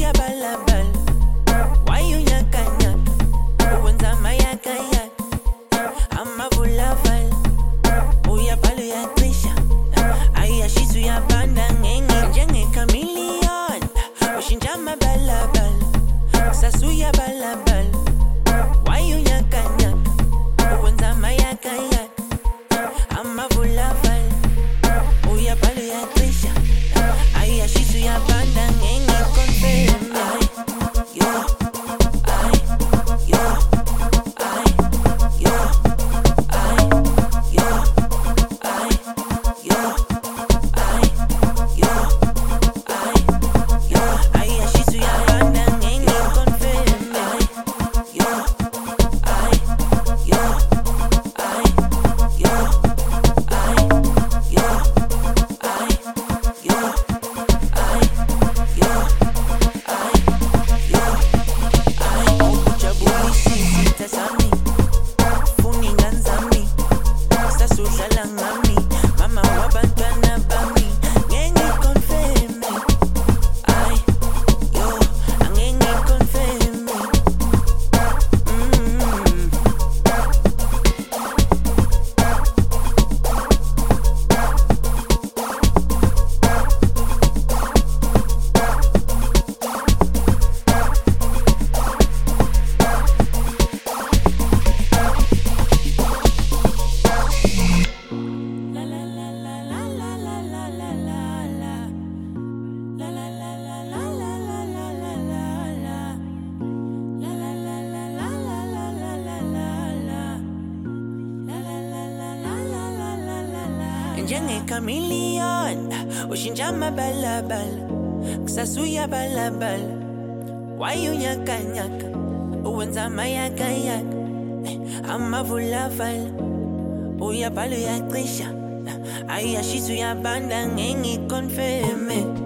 balabal. Why you nyaka nyaka? Uwenza mayaka yak. Amavula val. Uya balu ya trisha. Aya shizu ya banda ngenge. Njenge chameleon. Ushinjama balabal. Sasuya balabal. Why you nyaka nyaka? Uwenza mayaka yak. Amavula val. Uya balu ya trisha. Aya shizu ya banda ngenge confirm. Njenge chameleon, ushinjama balabal, kusasuya balabal. Why you nyaka nyaka? Uwenza mayaka yak. Amavula val. Uya balu ya trisha. Aya shizu ya banda ngenge confirm.